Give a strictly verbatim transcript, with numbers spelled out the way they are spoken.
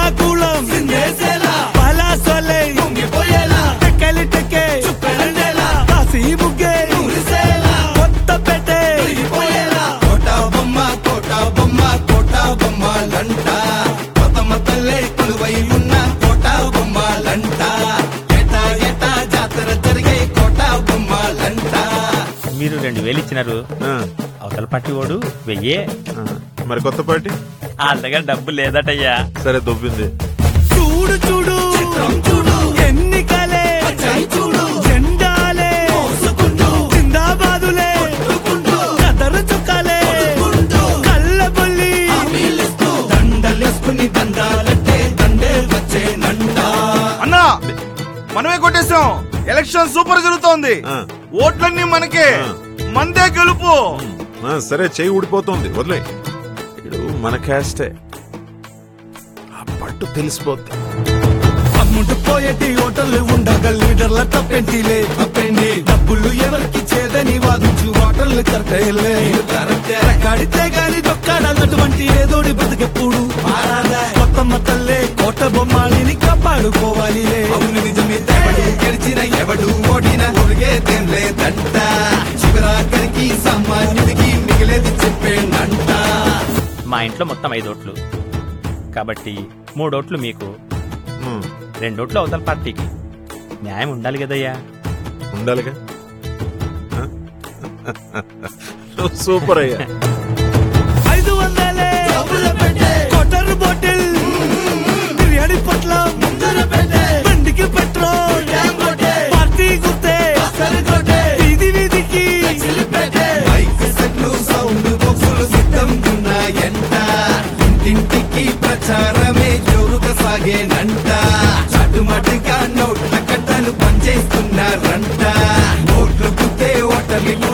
శ్రీకాకుళం పలాసోలే టెక్కలిటెక్కే కాశీ బుగ్గే కొత్తపేటే కోట బొమ్మ కోట బొమ్మ కోట బొమ్మలంట కొత్తమ్మ తల్లే కొలువై ఉన్న కోట బొమ్మలంట ఏటా ఏటా జాతర జరిగే కోట బొమ్మలంట. మీరు రెండు వేలు ఇచ్చినారు, అవతల పార్టీ వాడు వెయ్యే. మరి కొత్త పార్టీ వాళ్ళ దగ్గర డబ్బు లేదటయ్యా. సరే దొబ్బింది. చూడు చూడు చూడు ఎన్నికలే చూడు జెండాలే జిందాబాదులే కదరు చుక్కలే కళ్ళబొల్లి దండలేసుకుని దండాలంటే దండే వచ్చేనంట. అన్నా మనమే కొట్టేశాం. ఎలక్షన్ సూపర్ జరుగుతోంది. ఓట్లన్నీ మనకే, మందే గెలుపు. సరే చెయ్యి ఊడిపోతుంది, వదిలే. ఇడు మన క్యాస్టే, ఆ పట్టు తెలిసిపోద్ది. అమ్ముంటు పోయేటి హోటల్ ఉండగా లీడర్ల తప్పెంటిలే తప్పెండి డబ్బులు ఎవరికి చేదని వాదించు హోటల్ కరెక్టేలే కడితే గాని దొక్కాడన్నటువంటి ఏదోడి బతికెప్పుడు కొత్తమ్మ తల్లే కోట బొమ్మాలిని కాపాడుకోవాలి. అవును నిజమే, ఎవడు గెలిచిన ఎవడు ఓడిన ఒరిగేదేం లేదంట. చివరాఖరికి సామాన్యుడికి మిగిలేది చెప్పేనంట. మా ఇంట్లో మొత్తం ఐదు ఓట్లు కాబట్టి మూడోట్లు మీకు, రెండోట్లు అవతల పార్టీకి. న్యాయం ఉండాలి కదయ్యా. ఉండాలిగా. సూపర్ అయ్యా. ఐదు వందలే కొట్టరు బాటిల్ బిర్యానీ పొట్ల బండికి పెట్రోల్ పార్టీ గుర్తే వీధి వీధికి మైక్ సెట్లు సౌండ్ బాక్సులు సిద్ధం ఉన్నాయంట. ఇంటింటికి ప్రచారమే జోరుగా సాగేనంట. చాటుమాటుగా నోట్ల కట్టలు పనిచేస్తున్నారంట. ఓట్లు గుద్దే ఓటర్లు